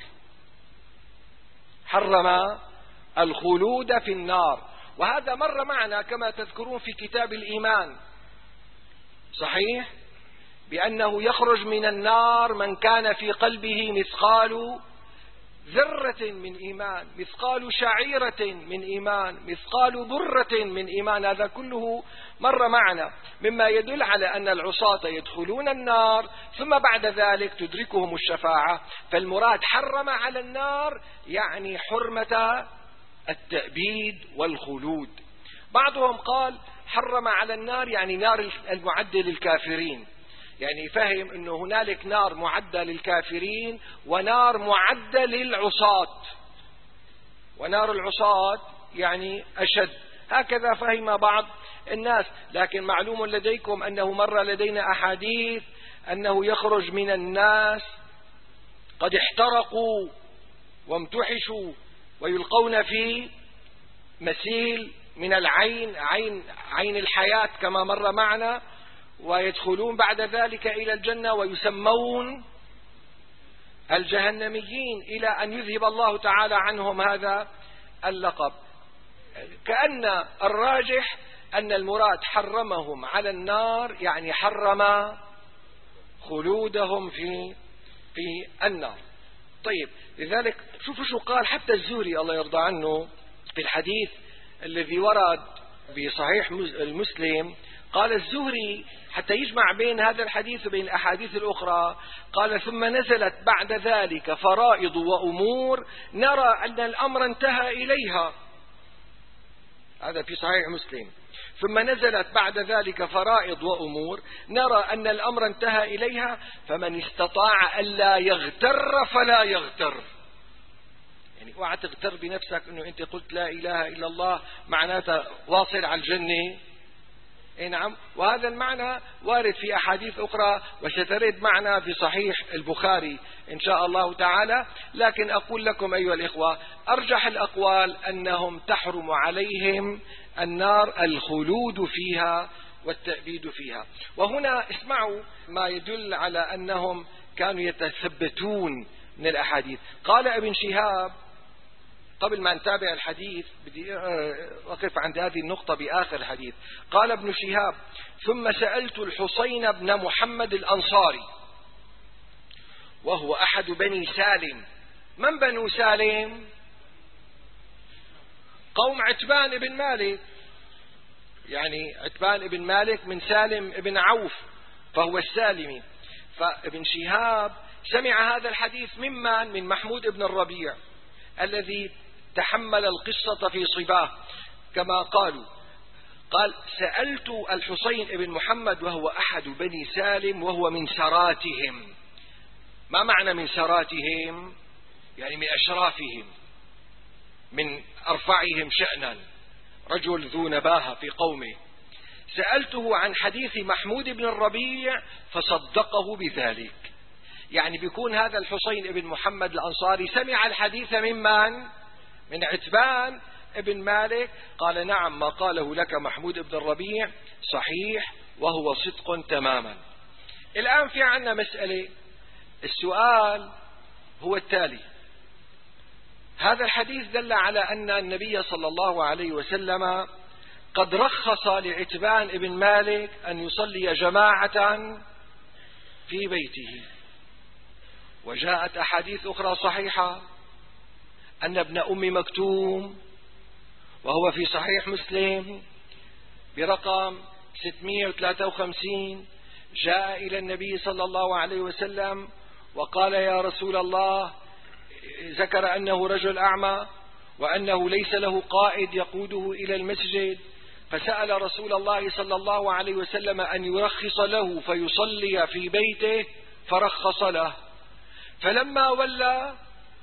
حرم الخلود في النار. وهذا مر معنا كما تذكرون في كتاب الإيمان، صحيح، بأنه يخرج من النار من كان في قلبه مثقال ذرة من إيمان، مثقال شعيرة من إيمان، مثقال ذرة من إيمان. هذا كله مر معنا مما يدل على أن العصاة يدخلون النار ثم بعد ذلك تدركهم الشفاعة. فالمراد حرم على النار يعني حرمة التأبيد والخلود. بعضهم قال حرم على النار يعني نار المعدة للكافرين، يعني فهم أنه هنالك نار معدة للكافرين ونار معدة للعصاة، ونار العصاة يعني أشد. هكذا فهم بعض الناس. لكن معلوم لديكم أنه مر لدينا أحاديث أنه يخرج من الناس قد احترقوا وامتحشوا ويلقون في مسيل من العين، عين, عين الحياة كما مر معنا، ويدخلون بعد ذلك إلى الجنة ويسمون الجهنميين إلى أن يذهب الله تعالى عنهم هذا اللقب. كأن الراجح أن المراد حرمهم على النار يعني حرم خلودهم في في النار. طيب، لذلك شوفوا شو قال حتى الزهري الله يرضى عنه في الحديث الذي ورد بصحيح المسلم. قال الزهري حتى يجمع بين هذا الحديث وبين الأحاديث الأخرى، قال ثم نزلت بعد ذلك فرائض وأمور نرى أن الأمر انتهى إليها. هذا في صحيح مسلم. ثم نزلت بعد ذلك فرائض وأمور نرى أن الأمر انتهى إليها فمن استطاع ألا يغتر فلا يغتر. يعني اوعى تغتر بنفسك أنه أنت قلت لا إله إلا الله معناتها واصل على الجنة. إيه نعم، وهذا المعنى وارد في أحاديث أخرى وسترد معنا في صحيح البخاري إن شاء الله تعالى. لكن أقول لكم أيها الإخوة أرجح الأقوال أنهم تحرم عليهم النار الخلود فيها والتأبيد فيها. وهنا اسمعوا ما يدل على أنهم كانوا يتثبتون من الأحاديث. قال ابن شهاب، قبل ما نتابع الحديث بدي أقف عند هذه النقطة بآخر الحديث. قال ابن شهاب ثم سألت الحسين بن محمد الأنصاري وهو أحد بني سالم. من بنو سالم؟ قوم عتبان بن مالك، يعني عتبان بن مالك من سالم بن عوف فهو السالمي. فابن شهاب سمع هذا الحديث ممن؟ من محمود بن الربيع الذي تحمل القصة في صباه كما قالوا. قال سألت الحسين بن محمد وهو أحد بني سالم وهو من سراتهم. ما معنى من سراتهم؟ يعني من أشرافهم، من أرفعهم شأنا، رجل ذو نباهة في قومه. سألته عن حديث محمود بن الربيع فصدقه بذلك. يعني بيكون هذا الحسين بن محمد الأنصاري سمع الحديث ممن؟ من عتبان، ابن مالك؟ قال نعم، ما قاله لك محمود بن الربيع صحيح وهو صدق تماما. الآن في عنا مسألة، السؤال هو التالي: هذا الحديث دل على أن النبي صلى الله عليه وسلم قد رخص لعتبان ابن مالك أن يصلي جماعة في بيته، وجاءت أحاديث أخرى صحيحة أن ابن أم مكتوم وهو في صحيح مسلم برقم ستمائة وثلاثة وخمسين جاء إلى النبي صلى الله عليه وسلم وقال: يا رسول الله، ذكر أنه رجل أعمى وأنه ليس له قائد يقوده إلى المسجد، فسأل رسول الله صلى الله عليه وسلم أن يرخص له فيصلي في بيته، فرخص له. فلما ولى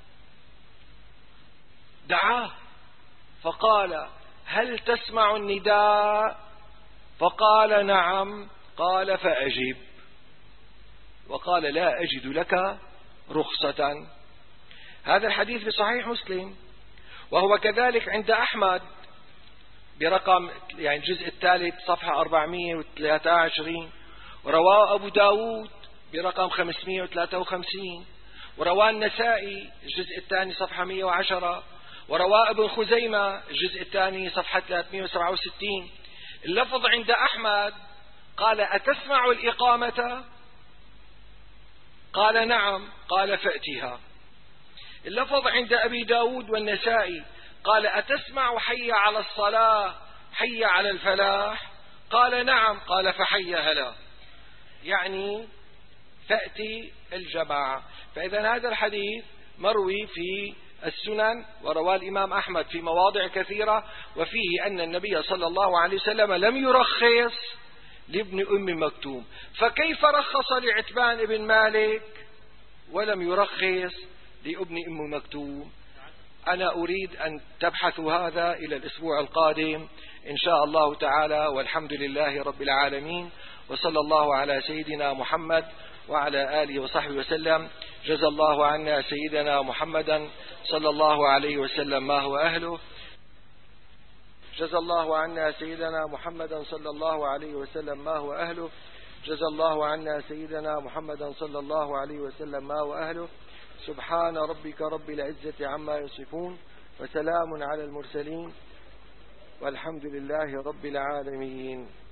دعاه فقال: هل تسمع النداء؟ فقال: نعم. قال: فأجب. وقال: لا أجد لك رخصة. هذا الحديث بصحيح مسلم، وهو كذلك عند أحمد برقم يعني الجزء الثالث صفحة أربعمائة وثلاثة وعشرين، ورواه أبو داود برقم خمسمائة وثلاثة وخمسين، ورواه النسائي الجزء الثاني صفحة مائة وعشرة، ورواه ابن خزيمة الجزء الثاني صفحة ثلاثمائة وسبعة وستين. اللفظ عند أحمد قال: أتسمع الإقامة؟ قال: نعم. قال: فأتها. اللفظ عند أبي داود والنسائي قال: أتسمع حي على الصلاة، حي على الفلاح؟ قال: نعم. قال: فحي هلا، يعني فأتي الجماعة. فإذا هذا الحديث مروي في السنن ورواه الإمام أحمد في مواضع كثيرة، وفيه أن النبي صلى الله عليه وسلم لم يرخص لابن أم مكتوم. فكيف رخص لعتبان بن مالك ولم يرخص لابن أم مكتوم؟ أنا أريد أن تبحثوا هذا إلى الأسبوع القادم إن شاء الله تعالى، والحمد لله رب العالمين، وصلى الله على سيدنا محمد وعلى آله وصحبه وسلم. جزى الله عنا سيدنا محمدا صلى الله عليه وسلم ما هو أهله. جزى الله عنا سيدنا محمدا صلى الله عليه وسلم ما هو أهله. جزى الله عنا سيدنا محمدا صلى الله عليه وسلم ما هو أهله. سبحان ربك رب العزة عما يصفون، وسلام على المرسلين، والحمد لله رب العالمين.